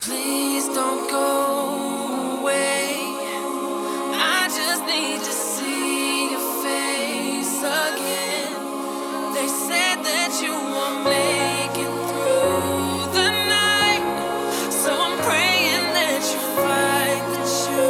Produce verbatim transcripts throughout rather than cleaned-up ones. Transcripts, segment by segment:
Please don't go away. I just need to see your face again. They said that you won't make it through the night, so I'm praying that you fight, that you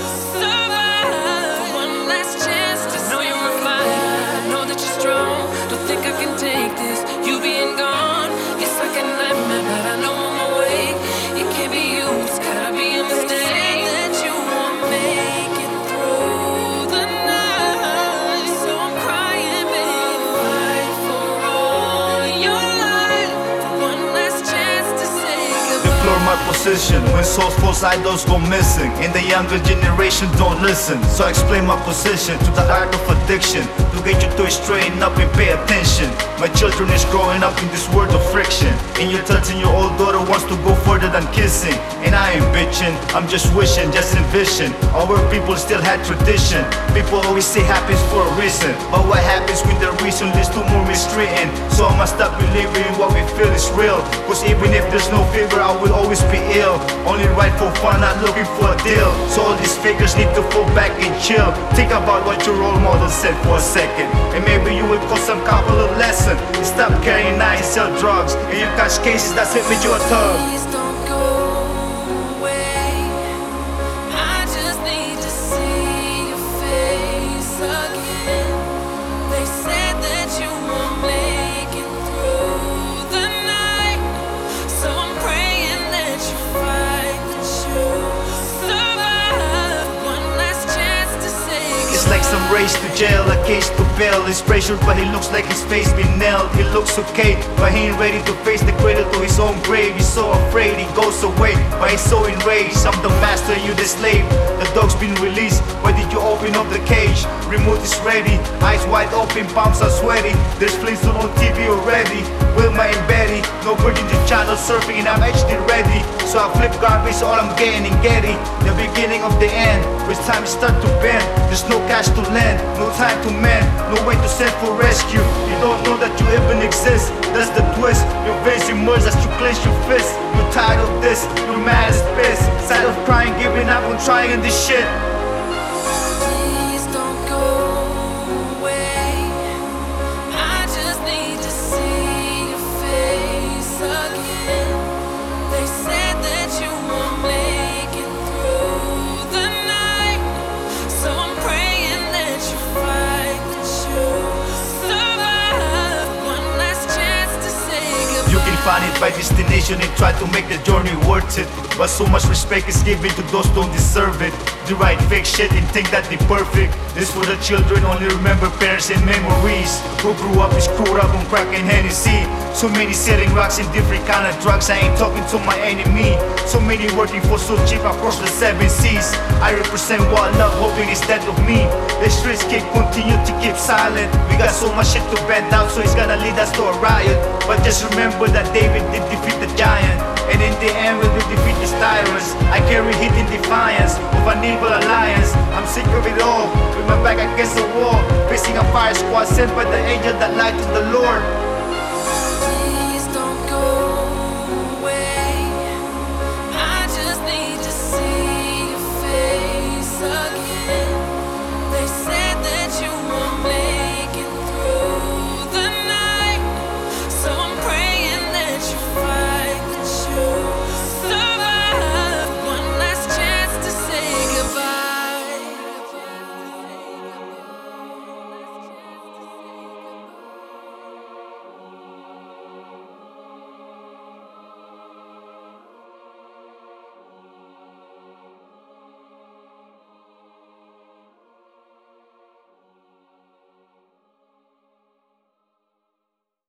survive. For one last chance to know you're a fighter. I know that you're strong. Don't think I can take this. You being gone, it's like a nightmare, but I know I'm awake. It can't be you, it's gotta be a mistake. That you won't make it through the night, so I'm crying, baby, fight for all your life. One last chance to say goodbye. Deplore my position when souls false idols go missing, and the younger generation don't listen. So I explain my position to the art of addiction, to get you to straighten up and pay attention. My children is growing up in this world of friction, and your thirteen year old daughter wants to go further than kissing. And I ain't bitching, I'm just wishing, just envision our people still had tradition. People always say happens for a reason, but what happens when the reason leads to more mistreating? So I must stop believing in what we feel is real, cause even if there's no fever, I will always be ill. Only right for fun, not looking for a deal. So all these figures need to fall back and chill. Think about what your role model said for a second, and maybe you will cause some couple of lessons. Stop carrying knives, sell drugs, and you catch cases that hit with your tongue. Please don't go away. I just need to see your face again. They said that you won't make it through the night, so I'm praying that you fight, that you survive. One last chance to say It's like some race to jail, a case to bail. He's pressured, but he looks like his face been nailed. He looks okay, but he ain't ready to face the cradle to his own grave. He's so afraid he goes away, but he's so enraged. I'm the master, you the slave. The dog's been released. Why did you open up the cage? Remote is ready, eyes wide open, palms are sweaty. There's Flintstone on T V already. Wilma and Betty, no Virgin to channel surfing, and I'm H D ready. So I flip garbage, all I'm getting and getting. The beginning of the end, where time start to bend. There's no cash to lend, no time to mend, no way to send for rescue. You don't know that you even exist, that's the twist. Your veins emerge as you clench your fist. You're tired of this, you're mad as piss. Tired of crying, giving up on trying this shit. please don't go away. I just need to see your face again. They said that you won't make it through the night, so I'm praying that you fight, that you survive. One last chance to say goodbye. You can find it by destination and try to make the journey worth it, but so much respect is given to those who don't deserve it. They write fake shit and think that they're perfect. This for the children, only remember parents and memories, who grew up and screwed up on crack and Hennessy. So many selling rocks and different kind of drugs, I ain't talking to my enemy. So many working for so cheap across the seven seas. I represent what love, hoping instead of me. The streets can continue to keep silent. We got so much shit to bend out, so it's gonna lead us to a riot. But just remember that David did defeat the giant, and in the end we will defeat these tyrants. I carry heat in defiance of an evil alliance. I'm sick of it all, with my back against the wall, facing a fire squad sent by the angel that lied to the Lord.